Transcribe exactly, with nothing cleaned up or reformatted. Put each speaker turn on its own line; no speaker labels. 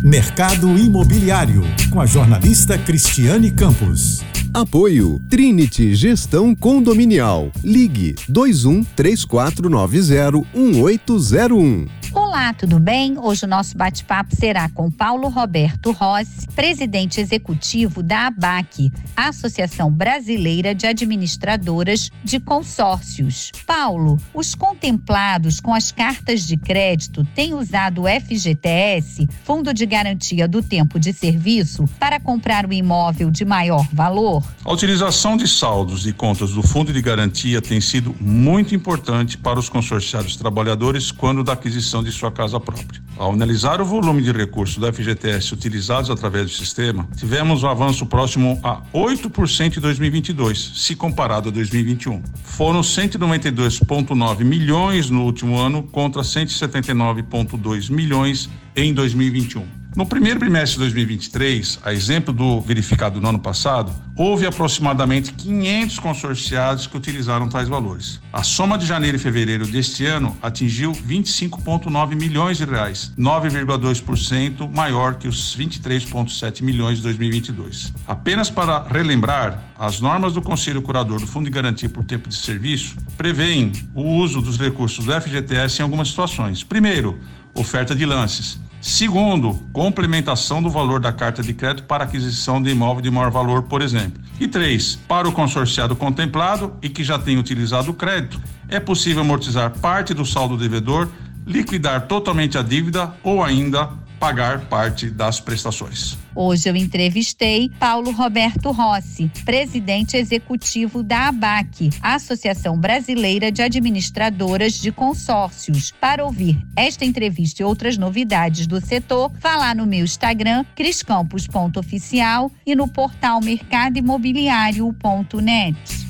Mercado Imobiliário, com a jornalista Cristiane Campos.
Apoio Trinity Gestão Condominial. Ligue dois um três quatro nove zero um oito zero um.
Olá, tudo bem? Hoje o nosso bate-papo será com Paulo Roberto Rossi, presidente executivo da ABAC, a Associação Brasileira de Administradoras de Consórcios. Paulo, os contemplados com as cartas de crédito têm usado o F G T S, Fundo de Garantia do Tempo de Serviço, para comprar um imóvel de maior valor?
A utilização de saldos e contas do Fundo de Garantia tem sido muito importante para os consorciados trabalhadores quando da aquisição de sua casa própria. Ao analisar o volume de recursos do F G T S utilizados através do sistema, tivemos um avanço próximo a oito por cento em dois mil e vinte e dois, se comparado a dois mil e vinte e um. Foram cento e noventa e dois vírgula nove milhões no último ano contra cento e setenta e nove vírgula dois milhões em dois mil e vinte e um. No primeiro trimestre de dois mil e vinte e três, a exemplo do verificado no ano passado, houve aproximadamente quinhentos consorciados que utilizaram tais valores. A soma de janeiro e fevereiro deste ano atingiu vinte e cinco vírgula nove milhões de reais, nove vírgula dois por cento maior que os vinte e três vírgula sete milhões de dois mil e vinte e dois. Apenas para relembrar, as normas do Conselho Curador do Fundo de Garantia por Tempo de Serviço prevêem o uso dos recursos do F G T S em algumas situações. Primeiro, oferta de lances. Segundo, complementação do valor da carta de crédito para aquisição de imóvel de maior valor, por exemplo. E três, para o consorciado contemplado e que já tem utilizado o crédito, é possível amortizar parte do saldo devedor, liquidar totalmente a dívida ou ainda pagar parte das prestações.
Hoje eu entrevistei Paulo Roberto Rossi, presidente executivo da ABAC, a Associação Brasileira de Administradoras de Consórcios. Para ouvir esta entrevista e outras novidades do setor, vá lá no meu Instagram, criscampos ponto oficial, e no portal mercado imobiliário ponto net.